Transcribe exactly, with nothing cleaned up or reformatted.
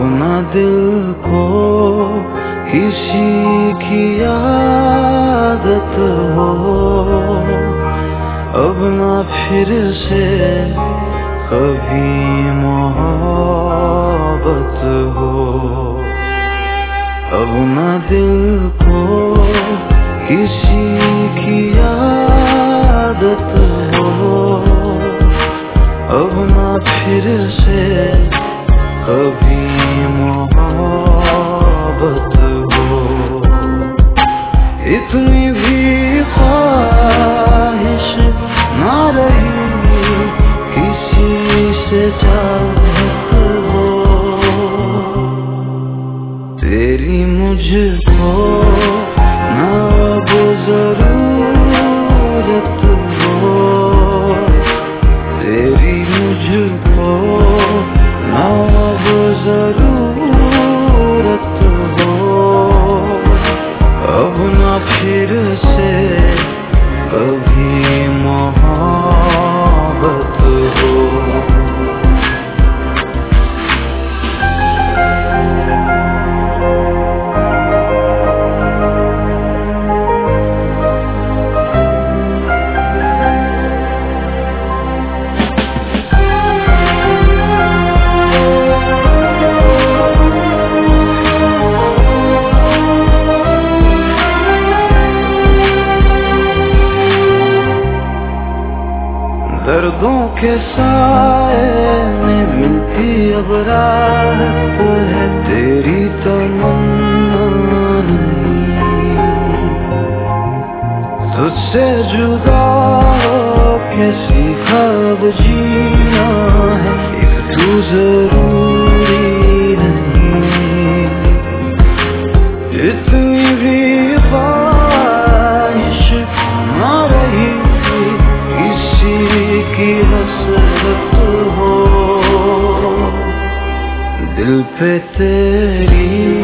ना दिल को किसी की आदत हो, अब ना फिर से कभी मोहब्बत हो। अब ना दिल को किसी की आदत हो, अब ना फिर से कभी मोहब्बत हो। इतनी भी ख्वाहिश ना रही किसी से चाहत हो, तेरी मुझको ना अब जरूरत हो, तेरी मुझको ना अब जरूरत हो, अब ना फिर से कभी मोहब्बत हो। दर्दों के साए में मिलती अब राहत है, तेरी तमन्ना नहीं। तुझसे जुदा के सीखा अब जीना है, एक तू जरूरी नहीं। इतनी भी ख्वाहिश ना रही की हसरत हो, दिल पे तेरी